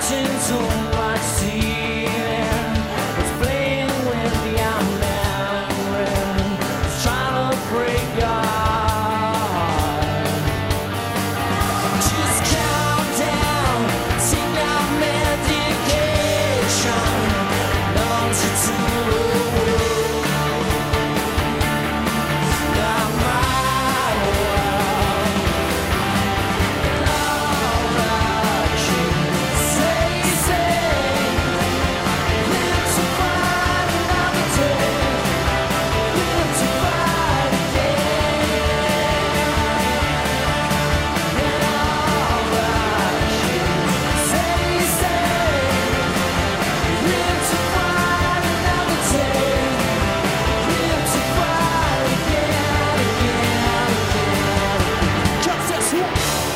too much ceiling. It's playing with your memory. It's trying to break your heart. Just calm down, take your medication. Numbs you to the world. Not my world. And all that you say, live to fight another day. Live to fight again. And all that you say, live to fight another day. Live to fight again, again, again. Just this one.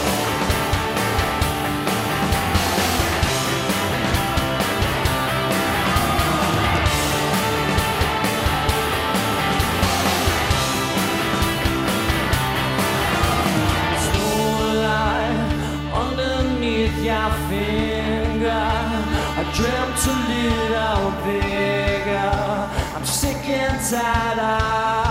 Starlight underneath your finger. I dreamt a little bigger. I'm sick and tired of